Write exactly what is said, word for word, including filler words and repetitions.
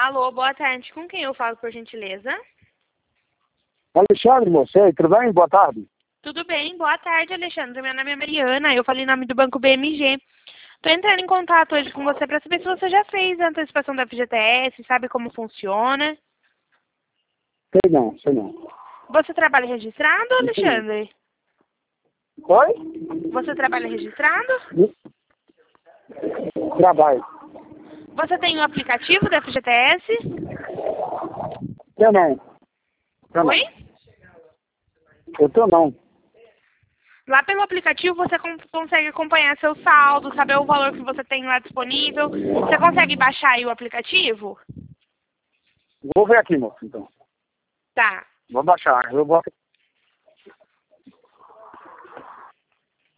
Alô, boa tarde. Com quem eu falo, por gentileza? Alexandre, você, tudo bem? Boa tarde. Tudo bem, boa tarde, Alexandre. Meu nome é Mariana, eu falei em nome do Banco B M G. Estou entrando em contato hoje com você para saber se você já fez a antecipação da F G T S, sabe como funciona. Sei não, sei não. Você trabalha registrado, Alexandre? Oi? Você trabalha registrado? Trabalho. Você tem o aplicativo da F G T S? Eu não. Eu Oi? não. Eu tô não. Lá pelo aplicativo você con- consegue acompanhar seu saldo, saber o valor que você tem lá disponível. Você consegue baixar aí o aplicativo? Vou ver aqui, moço, então. Tá. Vou baixar. Eu vou